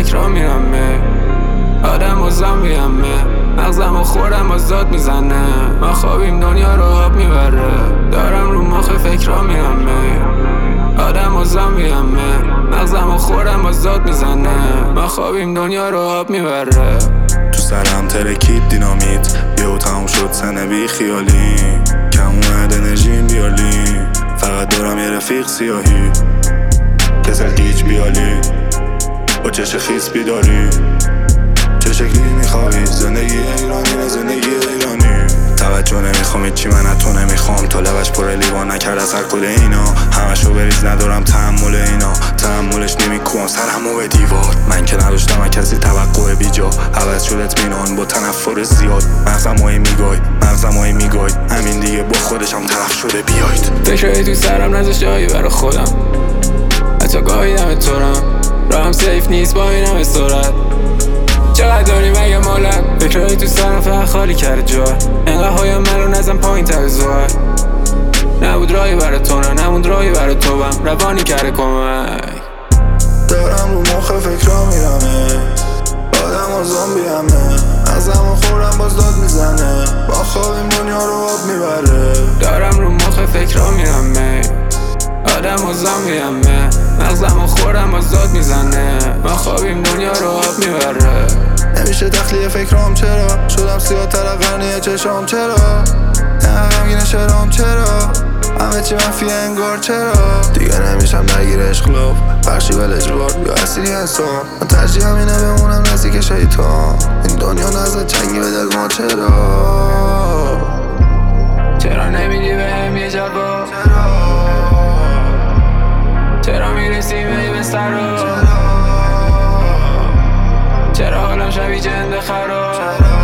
فکرها میرم آدم و زنبیم مغزم و خورم باز داد میزنه ما خوابیم دنیا رو آب میبره دارم رو مخ فکرها میرم آدم و زنبیم مغزم و خورم باز داد میزنه ما خوابیم دنیا رو آب میبره تو سرم ترکید دینامیت یهو تموم شد سنه بی خیالی کم اومد انرژیم بیالی فقط دارم یه رفیق سیاهی کسل گیج بیالی با چش خیس بیداری چه شکلی میخوایی زندگی ایرانی نه زندگی ایرانی توجه نمیخوام چی من از تو نمیخوام تو لبش پر لیوان نکرد از هر کل اینا همشو بریز ندارم تحمل اینا تحملش نمیکنم سرمو به دیوار من که نداشتم از کسی توقع بیجا عوض شد اطمینان با تنفر زیاد مغزمایی میگاید همین دیگه با خودشم طرف شده بیاید فکرهایی تو سرم نذاشت جایی برا خودم حتی گاهی دم تورم راهم سیف نیست با این همه سرعت چقدر داری مگه مالت فکرهایی تو سرم فقط خالی کرده جا انقدر هایم من رو نزم پایین تر زوار نبود راهی برا تو نموند راهی برا تو بم روانی کرده کمک دارم رو مخ فکرها میرمه آدم و زومبی همه ازم و خورم باز داد میزنه با خوابیم دنیا رو آب میبره دارم رو مخ فکرها میرم آدم و زنبیم مغزم و خورم باز داد میزنه ما خوابیم دنیا رو آب میبره نمیشه تخلیه فکرام چرا شدم سیاه تر قرنیه چشام چرا نه غمگین شرام چرا همه چی منفی انگار چرا دیگه نمیشم درگیر عشق بخشی ول اجبار یا اسیری انسان من ترجیحم اینه بمونم نزدیک شیطان این دنیا نزد چنگی به دل ما چرا نمیدی بهم یه جواب چرا میرسی به سرا چرا حالم شبیه جنده خراب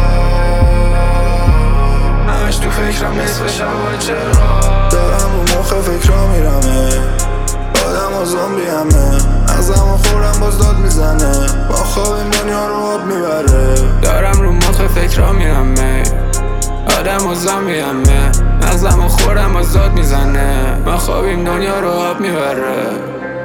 همش تو فکرم نصف شب چرا دارم رو مخ فکرها میرمه آدم و زومبی همه ازم و خورم باز داد میزنه با خوابیم دنیا رو آب میبره دارم رو مخ فکرها میرم آدم و زنبیم مغزم و خورم باز داد میزنه ما خوابیم دنیا رو آب میبره